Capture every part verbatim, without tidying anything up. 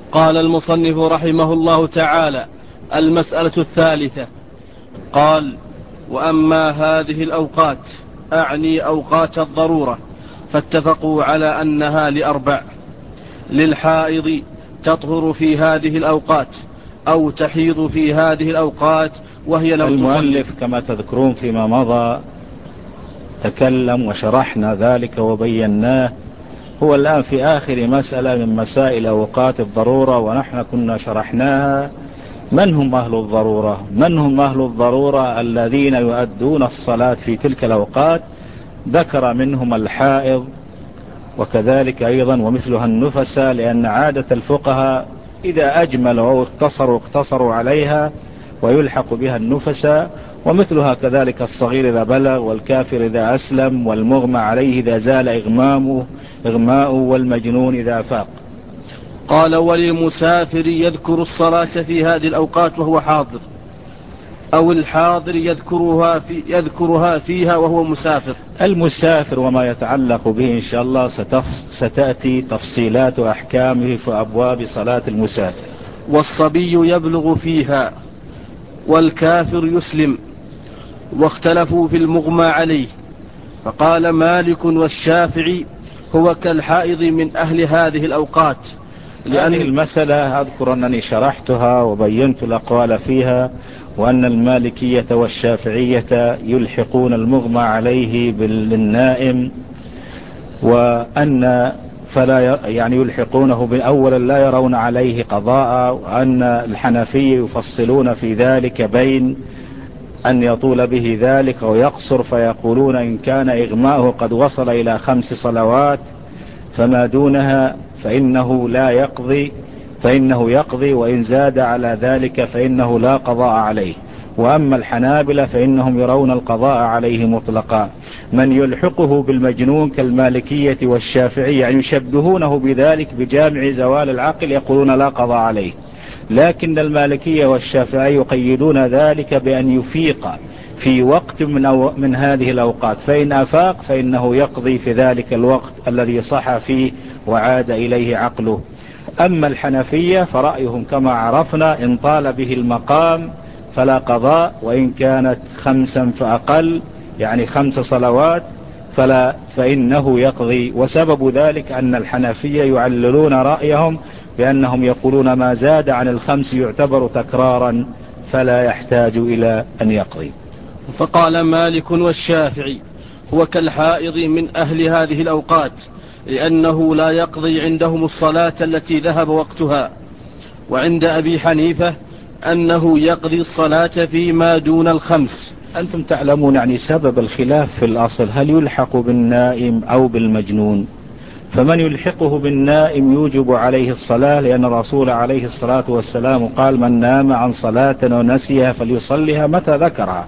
قال المصنف رحمه الله تعالى: المسألة الثالثة. قال: وأما هذه الأوقات، أعني أوقات الضرورة، فاتفقوا على أنها لأربع: للحائض تطهر في هذه الأوقات، أو تحيض في هذه الأوقات وهي لم تصلي. المؤلف كما تذكرون فيما مضى تكلم وشرحنا ذلك وبيناه. هو الآن في آخر مسألة من مسائل أوقات الضرورة، ونحن كنا شرحناها. من هم أهل الضرورة؟ من هم أهل الضرورة الذين يؤدون الصلاة في تلك الأوقات؟ ذكر منهم الحائض، وكذلك أيضا ومثلها النفساء، لأن عادة الفقهاء إذا أجملوا أو اقتصروا اقتصروا عليها ويلحق بها النفساء، ومثلها كذلك الصغير إذا بلغ، والكافر إذا أسلم، والمغمى عليه إذا زال إغمامه إغماؤه، والمجنون إذا فاق. قال: وللمسافر يذكر الصلاة في هذه الأوقات وهو حاضر، أو الحاضر يذكرها, في يذكرها فيها وهو مسافر. المسافر وما يتعلق به إن شاء الله ستأتي تفصيلات وأحكامه في أبواب صلاة المسافر. والصبي يبلغ فيها، والكافر يسلم. واختلفوا في المغمى عليه، فقال مالك والشافعي: هو كالحائض من أهل هذه الأوقات. لأن المسألة أذكر أنني شرحتها وبينت الأقوال فيها، وأن المالكية والشافعية يلحقون المغمى عليه بالنائم، وأن فلا يعني يلحقونه بالأول لا يرون عليه قضاء، وأن الحنفية يفصلون في ذلك بين أن يطول به ذلك ويقصر، فيقولون إن كان إغماؤه قد وصل إلى خمس صلوات فما دونها فإنه لا يقضي فإنه يقضي وإن زاد على ذلك فإنه لا قضاء عليه. وأما الحنابلة فإنهم يرون القضاء عليه مطلقا. من يلحقه بالمجنون كالمالكية والشافعية يعني يشبهونه بذلك بجامع زوال العقل، يقولون لا قضاء عليه. لكن المالكية والشافعية يقيدون ذلك بأن يفيق في وقت من, أو من هذه الأوقات، فإن أفاق فإنه يقضي في ذلك الوقت الذي صح فيه وعاد إليه عقله. أما الحنفية فرأيهم كما عرفنا: إن طال به المقام فلا قضاء، وإن كانت خمسا فأقل يعني خمس صلوات فلا فإنه يقضي. وسبب ذلك أن الحنفية يعللون رأيهم بأنهم يقولون ما زاد عن الخمس يعتبر تكرارا فلا يحتاج إلى أن يقضي. فقال مالك والشافعي: هو كالحائض من أهل هذه الأوقات، لأنه لا يقضي عندهم الصلاة التي ذهب وقتها. وعند أبي حنيفة أنه يقضي الصلاة فيما دون الخمس. أنتم تعلمون يعني سبب الخلاف في الأصل، هل يلحق بالنائم أو بالمجنون؟ فمن يلحقه بالنائم يوجب عليه الصلاة، لأن الرسول عليه الصلاة والسلام قال: من نام عن صلاة ونسيها فليصليها متى ذكرها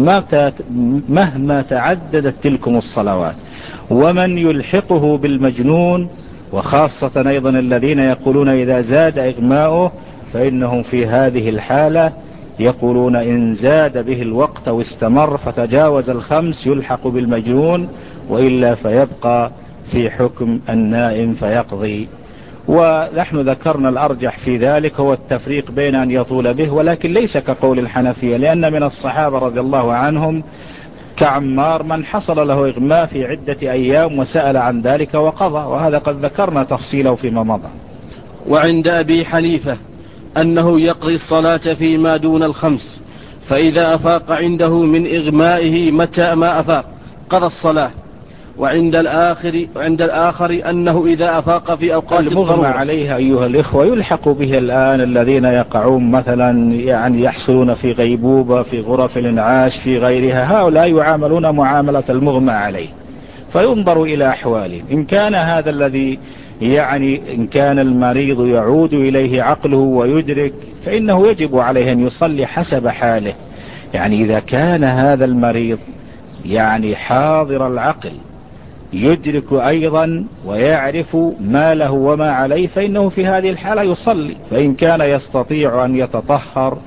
مهما تعددت تلكم الصلوات. ومن يلحقه بالمجنون، وخاصة أيضا الذين يقولون إذا زاد إغماؤه، فإنهم في هذه الحالة يقولون إن زاد به الوقت واستمر فتجاوز الخمس يلحق بالمجنون، وإلا فيبقى في حكم النائم فيقضي. ونحن ذكرنا الأرجح في ذلك هو التفريق بين أن يطول به، ولكن ليس كقول الحنفية، لأن من الصحابة رضي الله عنهم كعمار من حصل له إغماء في عدة أيام وسأل عن ذلك وقضى، وهذا قد ذكرنا تفصيله فيما مضى. وعند أبي حنيفة أنه يقضي الصلاة فيما دون الخمس، فإذا أفاق عنده من إغمائه متى ما أفاق قضى الصلاة. وعند الآخر, وعند الآخر أنه إذا أفاق في أوقات المغمى عليها أيها الإخوة يلحق به الآن الذين يقعون مثلا يعني يحصلون في غيبوبة في غرف الانعاش في غيرها، هؤلاء يعاملون معاملة المغمى عليه، فينظر إلى أحوالهم. إن كان هذا الذي يعني إن كان المريض يعود إليه عقله ويدرك فإنه يجب عليه أن يصلي حسب حاله. يعني إذا كان هذا المريض يعني حاضر العقل يدرك أيضا ويعرف ما له وما عليه فإنه في هذه الحالة يصلي. فإن كان يستطيع أن يتطهر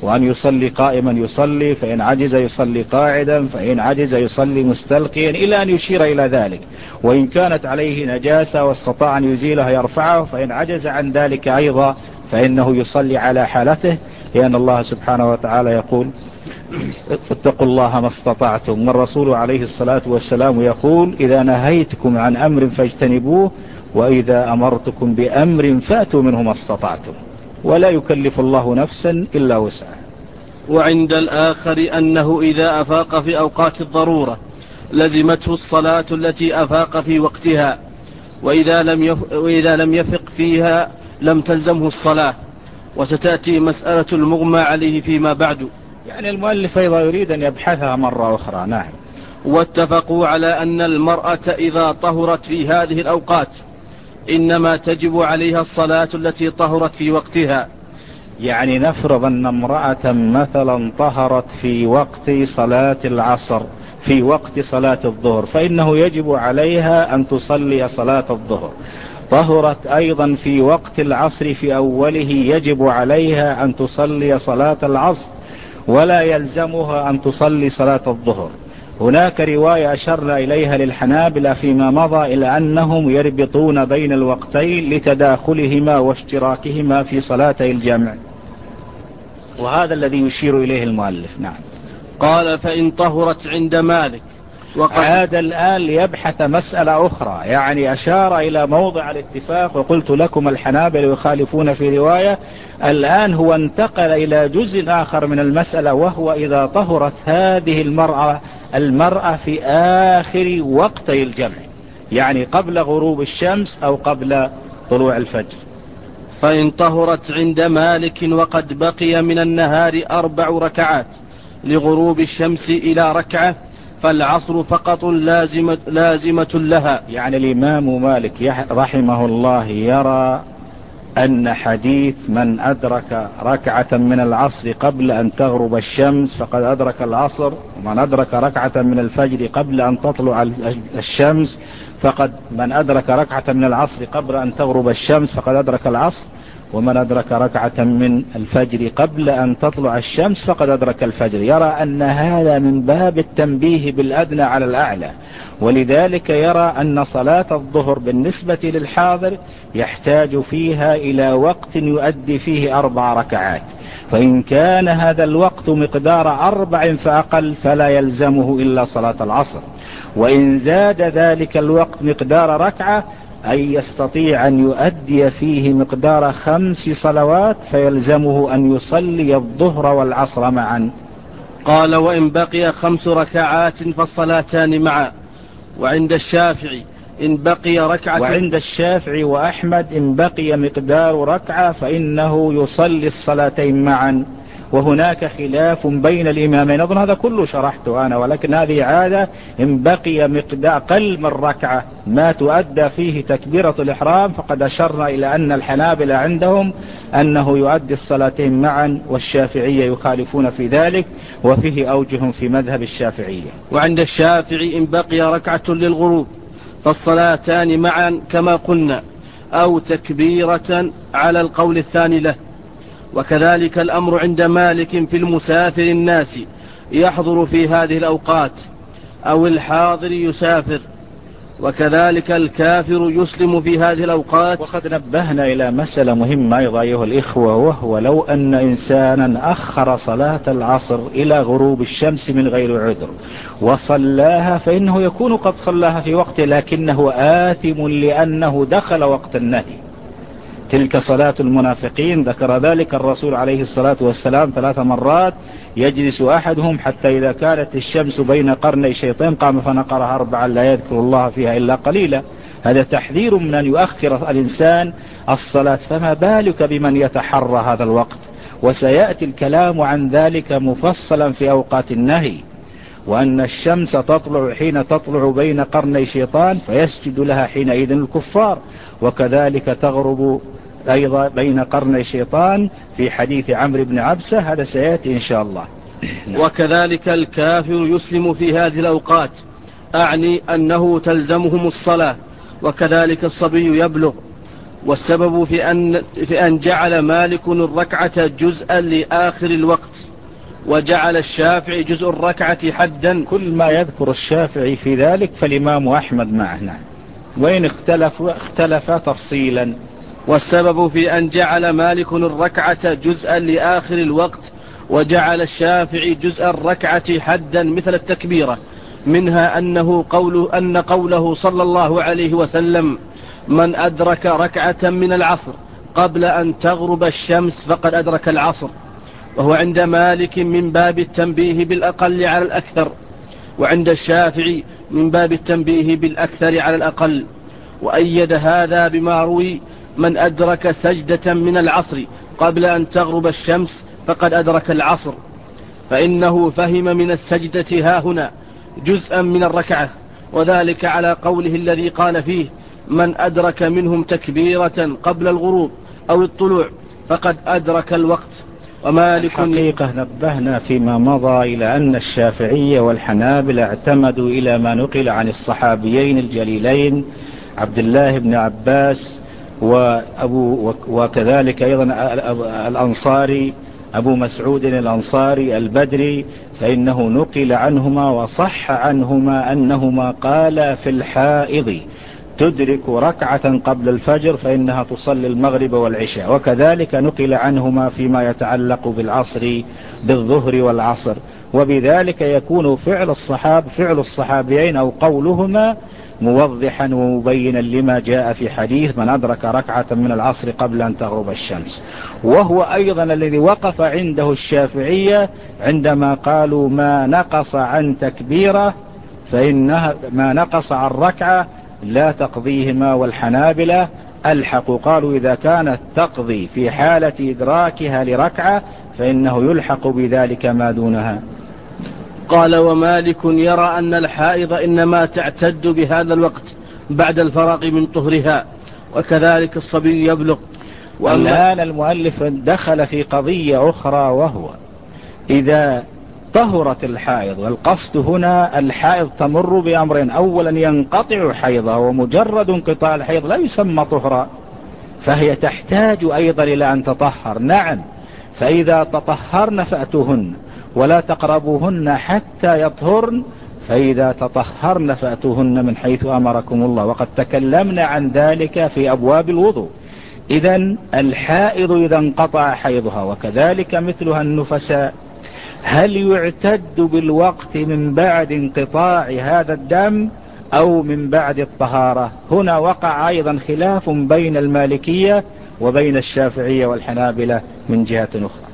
وأن يصلي قائما يصلي، فإن عجز يصلي قاعدا، فإن عجز يصلي مستلقيا، إلى أن يشير إلى ذلك. وإن كانت عليه نجاسة واستطاع أن يزيلها يرفعه، فإن عجز عن ذلك أيضا فإنه يصلي على حالته، لأن الله سبحانه وتعالى يقول فاتقوا الله ما استطعتم، والرسول عليه الصلاة والسلام يقول إذا نهيتكم عن أمر فاجتنبوه، وإذا أمرتكم بأمر فأتوا منه ما استطعتم، ولا يكلف الله نفسا إلا وسعها. وعند الآخر أنه إذا أفاق في أوقات الضرورة لزمته الصلاة التي أفاق في وقتها، وإذا لم يف... وإذا لم يفق فيها لم تلزمه الصلاة. وستأتي مسألة المغمى عليه فيما بعد. يعني المؤلف أيضا يريد أن يبحثها مرة أخرى. نعم. واتفقوا على أن المرأة إذا طهرت في هذه الأوقات إنما تجب عليها الصلاة التي طهرت في وقتها. يعني نفرض أن امرأة مثلا طهرت في وقت صلاة العصر، في وقت صلاة الظهر، فإنه يجب عليها أن تصلي صلاة الظهر. طهرت أيضا في وقت العصر في أوله، يجب عليها أن تصلي صلاة العصر، ولا يلزمها أن تصلي صلاة الظهر. هناك رواية أشرنا إليها للحنابلة فيما مضى إلى أنهم يربطون بين الوقتين لتداخلهما واشتراكهما في صلاتي الجمع، وهذا الذي يشير إليه المؤلف. نعم. قال فإن طهرت عند مالك. عاد الآن ليبحث مسألة أخرى، يعني أشار إلى موضع الاتفاق وقلت لكم الحنابلة يخالفون في رواية. الآن هو انتقل إلى جزء آخر من المسألة، وهو إذا طهرت هذه المرأة المرأة في آخر وقتي الجمع، يعني قبل غروب الشمس أو قبل طلوع الفجر. فإن طهرت عند مالك وقد بقي من النهار أربع ركعات لغروب الشمس إلى ركعة فالعصر فقط لازمة, لازمة لها. يعني الإمام مالك رحمه الله يرى أن حديث من أدرك ركعة من العصر قبل أن تغرب الشمس فقد أدرك العصر، ومن أدرك ركعة من الفجر قبل أن تطلع الشمس فقد من أدرك ركعة من العصر قبل أن تغرب الشمس فقد أدرك العصر، ومن أدرك ركعة من الفجر قبل أن تطلع الشمس فقد أدرك الفجر. يرى أن هذا من باب التنبيه بالأدنى على الأعلى، ولذلك يرى أن صلاة الظهر بالنسبة للحاضر يحتاج فيها إلى وقت يؤدي فيه أربع ركعات، فإن كان هذا الوقت مقدار أربع فأقل فلا يلزمه إلا صلاة العصر، وإن زاد ذلك الوقت مقدار ركعة أي يستطيع أن يؤدي فيه مقدار خمس صلوات فيلزمه أن يصلي الظهر والعصر معا. قال وإن بقي خمس ركعات فالصلاتان معا. وعند الشافعي إن بقي ركعة وعند الشافعي وأحمد إن بقي مقدار ركعة فإنه يصلي الصلاتين معا. وهناك خلاف بين الإمامين، أظن هذا كله شرحته أنا، ولكن هذه عادة إن بقي مقدار أقل من ركعة ما تؤدى فيه تكبيرة الإحرام فقد أشرنا إلى أن الحنابلة عندهم أنه يؤدي الصلاتين معا، والشافعية يخالفون في ذلك، وفيه أوجه في مذهب الشافعية. وعند الشافعي إن بقي ركعة للغروب فالصلاتان معا كما قلنا، أو تكبيرة على القول الثاني له. وكذلك الأمر عند مالك في المسافر الناس يحضر في هذه الأوقات أو الحاضر يسافر، وكذلك الكافر يسلم في هذه الأوقات. وقد نبهنا إلى مسألة مهمة أيضا أيها الإخوة، وهو لو أن إنسانا أخر صلاة العصر إلى غروب الشمس من غير عذر وصلاها فإنه يكون قد صلاها في وقته، لكنه آثم لأنه دخل وقت النهي. تلك صلاة المنافقين، ذكر ذلك الرسول عليه الصلاة والسلام ثلاث مرات، يجلس أحدهم حتى إذا كانت الشمس بين قرني شيطان قام فنقرها أربعا لا يذكر الله فيها إلا قليلا. هذا تحذير من أن يؤخر الإنسان الصلاة، فما بالك بمن يتحرى هذا الوقت. وسيأتي الكلام عن ذلك مفصلا في أوقات النهي، وأن الشمس تطلع حين تطلع بين قرني شيطان فيسجد لها حينئذ الكفار، وكذلك تغرب أيضا بين قرني شيطان في حديث عمرو بن عبسة، هذا سيأتي إن شاء الله. وكذلك الكافر يسلم في هذه الأوقات، أعني أنه تلزمهم الصلاة، وكذلك الصبي يبلغ والسبب في أن, في أن جعل مالك الركعة جزءا لآخر الوقت وجعل الشافعي جزء الركعة حدا. كل ما يذكر الشافعي في ذلك فالإمام أحمد معه، وإن اختلف اختلف تفصيلا. والسبب في أن جعل مالك الركعة جزءا لآخر الوقت وجعل الشافعي جزء الركعة حدا مثل التكبيرة، منها أنه قوله أن قوله صلى الله عليه وسلم: من أدرك ركعة من العصر قبل أن تغرب الشمس فقد أدرك العصر، وهو عند مالك من باب التنبيه بالأقل على الأكثر، وعند الشافعي من باب التنبيه بالأكثر على الأقل. وأيد هذا بما روي: من أدرك سجدة من العصر قبل أن تغرب الشمس فقد أدرك العصر، فإنه فهم من السجدة هاهنا جزءا من الركعة، وذلك على قوله الذي قال فيه: من أدرك منهم تكبيرة قبل الغروب أو الطلوع فقد أدرك الوقت. ومالك الحقيقة نبهنا فيما مضى إلى أن الشافعية والحنابلة اعتمدوا إلى ما نقل عن الصحابيين الجليلين عبد الله بن عباس وأبو وكذلك أيضا الأنصاري أبو مسعود الأنصاري البدري، فإنه نقل عنهما وصح عنهما أنهما قال في الحائض تدرك ركعة قبل الفجر فإنها تصلي المغرب والعشاء، وكذلك نقل عنهما فيما يتعلق بالعصر بالظهر والعصر، وبذلك يكون فعل الصحاب فعل الصحابيين أو قولهما موضحا ومبينا لما جاء في حديث من أدرك ركعة من العصر قبل أن تغرب الشمس، وهو أيضا الذي وقف عنده الشافعية عندما قالوا ما نقص عن تكبيرة فإنها ما نقص عن ركعة لا تقضيهما، والحنابلة ألحقوا قالوا إذا كانت تقضي في حالة إدراكها لركعة فإنه يلحق بذلك ما دونها. قال: ومالك يرى أن الحائض إنما تعتد بهذا الوقت بعد الفراغ من طهرها، وكذلك الصبي يبلغ. والآن المؤلف دخل في قضية أخرى، وهو إذا طهرت الحائض، والقصد هنا الحائض تمر بأمرين: أولا ينقطع حيضها، ومجرد انقطاع الحيض لا يسمى طهرا، فهي تحتاج أيضا إلى أن تطهر. نعم، فإذا تطهرن فأتوهن ولا تقربوهن حتى يطهرن، فإذا تطهرن فأتوهن من حيث أمركم الله، وقد تكلمنا عن ذلك في أبواب الوضوء. إذن الحائض إذا انقطع حيضها وكذلك مثلها النفساء، هل يعتد بالوقت من بعد انقطاع هذا الدم أو من بعد الطهارة؟ هنا وقع أيضا خلاف بين المالكية وبين الشافعية والحنابلة من جهة أخرى.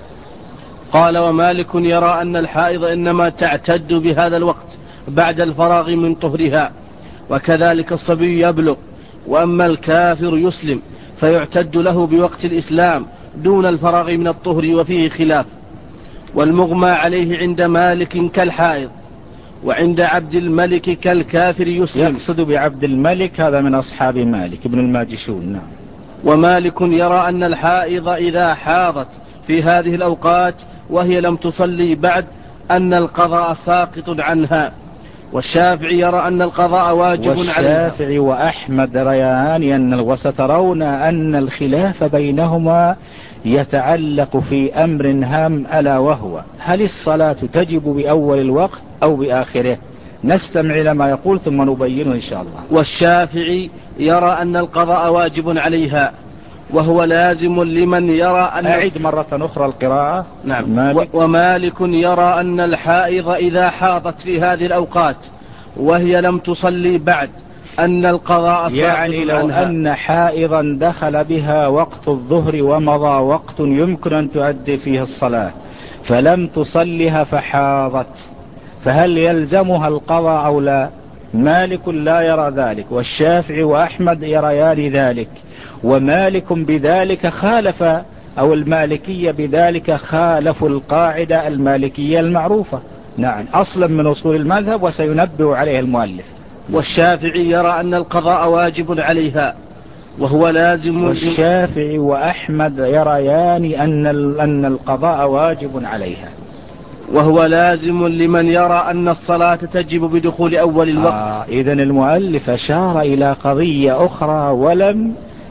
قال: ومالك يرى أن الحائض إنما تعتد بهذا الوقت بعد الفراغ من طهرها، وكذلك الصبي يبلغ. وأما الكافر يسلم فيعتد له بوقت الإسلام دون الفراغ من الطهر، وفيه خلاف. والمغمى عليه عند مالك كالحائض، وعند عبد الملك كالكافر يسلم. يقصد بعبد الملك هذا من أصحاب مالك ابن الماجشون. نعم. ومالك يرى أن الحائض إذا حاضت في هذه الأوقات وهي لم تصلي بعد أن القضاء ساقط عنها، والشافعي يرى أن القضاء واجب عليها. والشافعي وأحمد ريان أن وسترون أن الخلاف بينهما يتعلق في أمر هام، ألا وهو هل الصلاة تجب بأول الوقت أو بآخره؟ نستمع إلى ما يقول ثم نبينه إن شاء الله. والشافعي يرى أن القضاء واجب عليها، وهو لازم لمن يرى أن أعد مرة أخرى القراءة. نعم. مالك. ومالك يرى أن الحائض إذا حاضت في هذه الأوقات وهي لم تصلي بعد أن القضاء يعني لو عنها. أن حائضا دخل بها وقت الظهر ومضى وقت يمكن أن تؤدي فيه الصلاة فلم تصلها فحاضت، فهل يلزمها القضاء أو لا؟ مالك لا يرى ذلك، والشافعي وأحمد يريان ذلك، ومالك بذلك خالف، أو المالكية بذلك خالفوا القاعدة المالكية المعروفة. نعم، أصلا من أصول المذهب وسينبه عليه المؤلف. والشافعي يرى أن القضاء واجب عليها وهو لازم. والشافعي وأحمد يريان أن أن القضاء واجب عليها وهو لازم لمن يرى أن الصلاة تجب بدخول أول الوقت. آه إذن المؤلف أشار إلى قضية أخرى ولم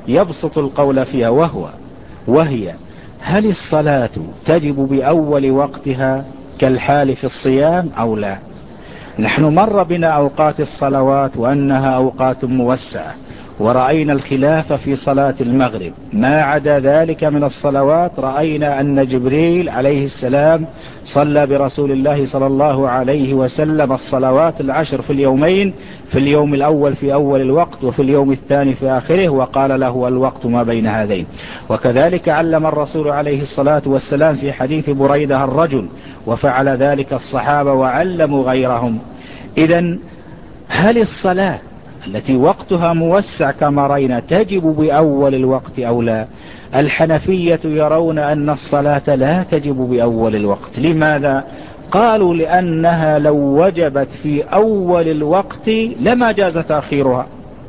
يبسط القول فيها، وهو وهي هل الصلاة تجب بأول وقتها كالحال في الصيام أو لا؟ نحن مر بنا أوقات الصلوات وأنها أوقات موسعة، ورأينا الخلاف في صلاة المغرب. ما عدا ذلك من الصلوات رأينا أن جبريل عليه السلام صلى برسول الله صلى الله عليه وسلم الصلوات العشر في اليومين، في اليوم الأول في أول الوقت، وفي اليوم الثاني في آخره، وقال له الوقت ما بين هذين. وكذلك علم الرسول عليه الصلاة والسلام في حديث بريدة الرجل، وفعل ذلك الصحابة وعلموا غيرهم. إذن هل الصلاة التي وقتها موسع كما رأينا تجب بأول الوقت أو لا؟ الحنفية يرون أن الصلاة لا تجب بأول الوقت. لماذا؟ قالوا لأنها لو وجبت في أول الوقت لما جاز تأخيرها،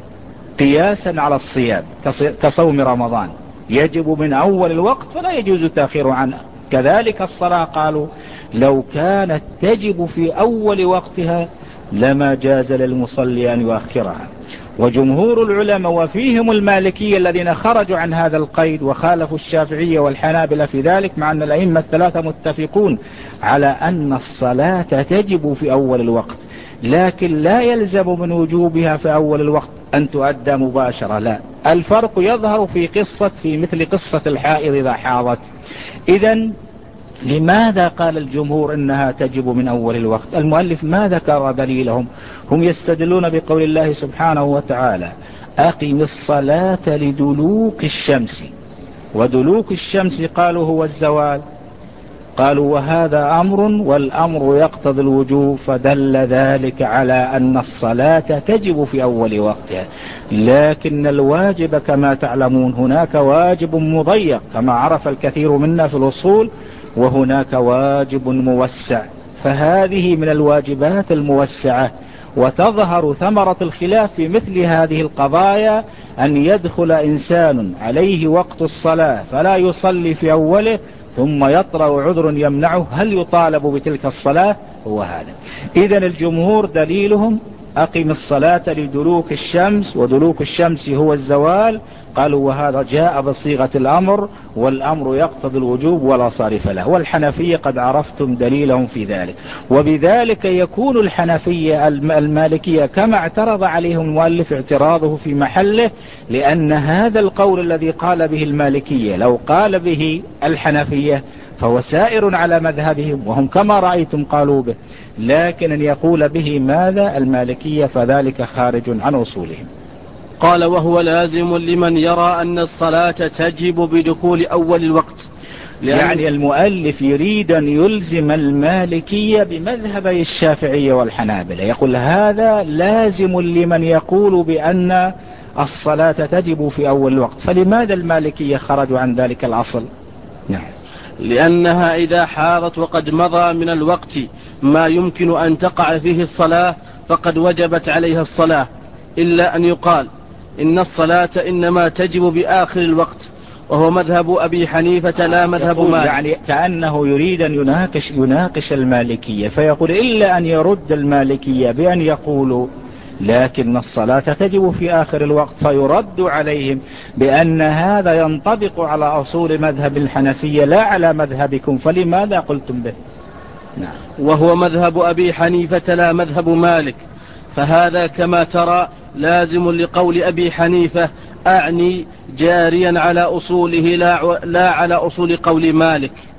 قياسا على الصيام كصوم رمضان يجب من أول الوقت فلا يجوز تأخير عنها. كذلك الصلاة قالوا لو كانت تجب في أول وقتها لما جاز للمصلي أن يؤخرها. وجمهور العلماء وفيهم المالكية الذين خرجوا عن هذا القيد وخالفوا الشافعية والحنابلة في ذلك، مع أن الأئمة الثلاثة متفقون على أن الصلاة تجب في أول الوقت، لكن لا يلزم من وجوبها في أول الوقت أن تؤدى مباشرة، لا. الفرق يظهر في قصة في مثل قصة الحائض إذا حاضت. إذن لماذا قال الجمهور إنها تجب من أول الوقت؟ المؤلف ما ذكر دليلهم. هم يستدلون بقول الله سبحانه وتعالى أقم الصلاة لدلوك الشمس، ودلوك الشمس قالوا هو الزوال، قالوا وهذا أمر والأمر يقتضي الوجوب، فدل ذلك على أن الصلاة تجب في أول وقتها. لكن الواجب كما تعلمون هناك واجب مضيق كما عرف الكثير منا في الأصول، وهناك واجب موسع، فهذه من الواجبات الموسعة. وتظهر ثمرة الخلاف في مثل هذه القضايا أن يدخل إنسان عليه وقت الصلاة فلا يصلي في أوله ثم يطرأ عذر يمنعه، هل يطالب بتلك الصلاة؟ هو هذا. إذن الجمهور دليلهم أقم الصلاة لدلوك الشمس، ودلوك الشمس هو الزوال، قالوا وهذا جاء بصيغة الأمر، والأمر يقتضي الوجوب ولا صارف له. والحنفية قد عرفتم دليلهم في ذلك. وبذلك يكون الحنفية المالكية كما اعترض عليهم المؤلف اعتراضه في محله، لأن هذا القول الذي قال به المالكية لو قال به الحنفية فهو سائر على مذهبهم، وهم كما رأيتم قالوا به، لكن أن يقول به ماذا المالكية فذلك خارج عن أصولهم. قال وهو لازم لمن يرى أن الصلاة تجب بدخول أول الوقت. يعني المؤلف يريد أن يلزم المالكية بمذهبي الشافعية والحنابلة، يقول هذا لازم لمن يقول بأن الصلاة تجب في أول الوقت. فلماذا المالكية خرجوا عن ذلك الأصل؟ نعم. لأنها إذا حاضت وقد مضى من الوقت ما يمكن أن تقع فيه الصلاة فقد وجبت عليها الصلاة، إلا أن يقال إن الصلاة إنما تجب بآخر الوقت، وهو مذهب أبي حنيفة لا مذهب مالك. يعني كأنه يريد أن يناقش, يناقش المالكية، فيقول إلا أن يرد المالكية بأن يقولوا لكن الصلاة تجب في آخر الوقت، فيرد عليهم بأن هذا ينطبق على أصول مذهب الحنفية لا على مذهبكم، فلماذا قلتم به؟ نعم. وهو مذهب أبي حنيفة لا مذهب مالك، فهذا كما ترى لازم لقول أبي حنيفة، أعني جاريا على أصوله لا, لا على أصول قول مالك.